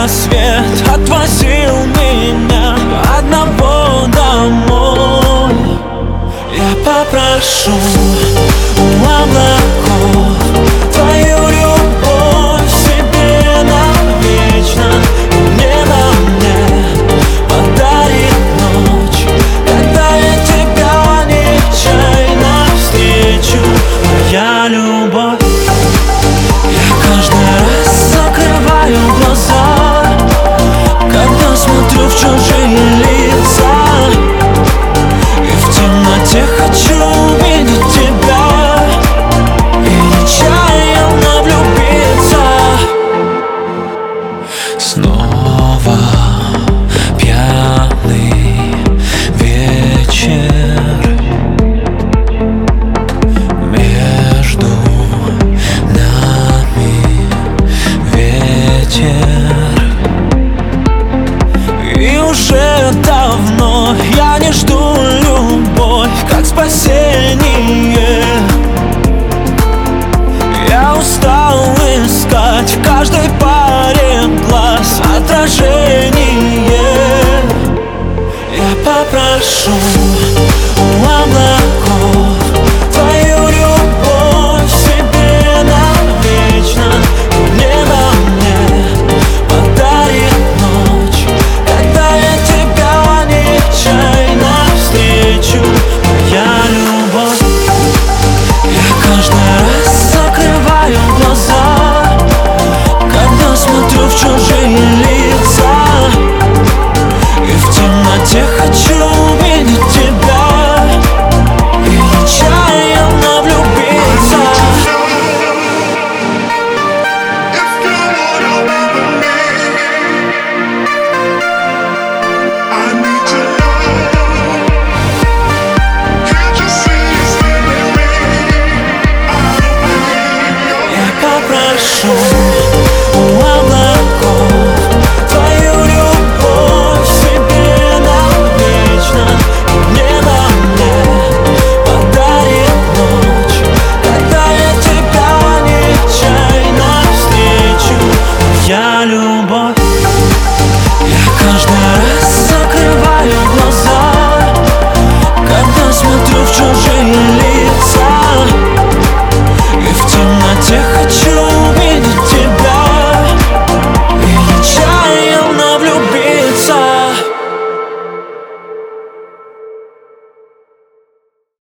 рассвет отвозил меня одного домой. Я попрошу у облаков твою любовь себе навечно. Небо мне подарит ночь, когда я тебя нечаянно встречу. Моя любовь. Я каждый раз закрываю глаза, когда смотрю в чужие лица, и в темноте хочу увидеть тебя и нечаянно влюбиться снова.